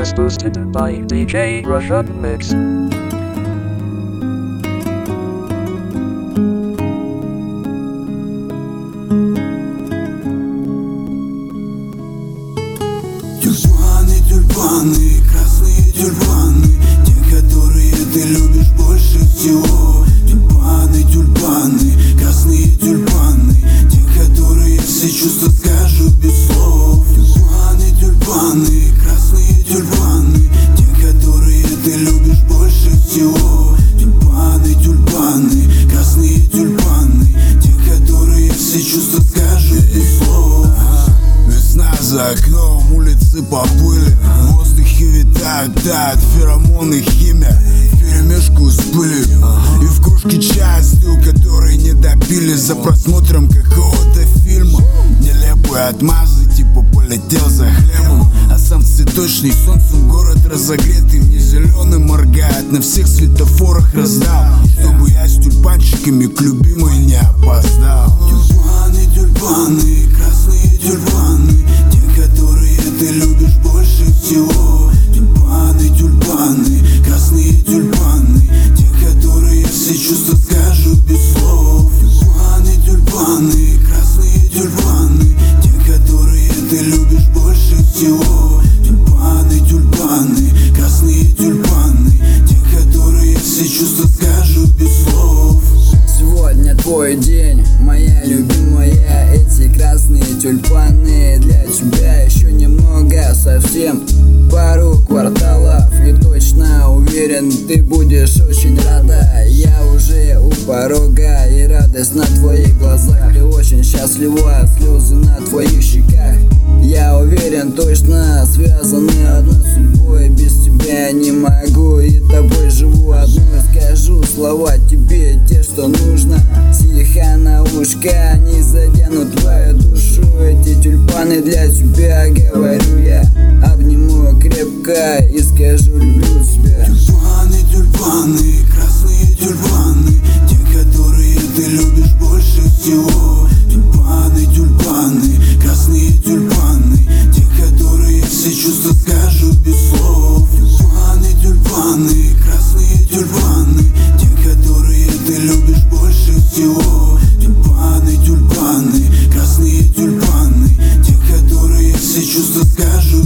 was boosted by DJ Russian Mix. Тюльпаны, тюльпаны, красные тюльпаны, те, которые ты любишь больше всего. Тюльпаны, тюльпаны, красные тюльпаны, те, которые все чувства скажут без слов. Тюльпаны, тюльпаны, красные тюльпаны, те, которые ты любишь больше всего. Тюльпаны, тюльпаны, красные тюльпаны, те, которые все чувства скажут без слов. Весна за окном, улицы поплыли, в воздухе витают, тают феромоны, химия вперемешку с пылью. И в кружке чая стыл, который не допили за просмотром какого-то фильма. Нелепые отмазы, типа полетел за хлебом, а сам цветочный солнцем город разогретый. Мне зеленый моргает, на всех светофорах раздал, чтобы я с тюльпанчиками к любимой не опоздал. Тюльпаны, тюльпаны, красные тюльпаны, те, которые ты любишь больше всего. Тюльпаны, тюльпаны, красные тюльпаны, те, которые все чувства скажут без слов. Тюльпаны, тюльпаны, красные тюльпаны, те, которые ты любишь больше всего. Тюльпаны, тюльпаны, красные тюльпаны, те, которые все чувства скажут без слов. Сегодня твой день, моя любимая, эти красные тюльпаны для тебя еще немного, совсем пару кварталов, и точно уверен, ты будешь очень рада. Я уже у порога, и радость на твоих глазах, ты очень счастлива, слезы на твоих щеках. Я уверен, точно связаны одной судьбой, без тебя не могу, и тобой живу одной. Скажу слова тебе, те, что нужно, тихо на ушко, они заденут твою душу. Эти тюльпаны для тебя, говорю я, обниму крепко и скажу люблю тебя. Тюльпаны, тюльпаны, красные тюльпаны, те, которые ты любишь больше всего. Тюльпаны, тюльпаны, красные тюльпаны, те, которые все чувства скажут без слов. Тюльпаны, тюльпаны, красные тюльпаны, те, которые ты любишь больше всего. Тюльпаны, тюльпаны, красные тюльпаны, те, которые все чувства скажут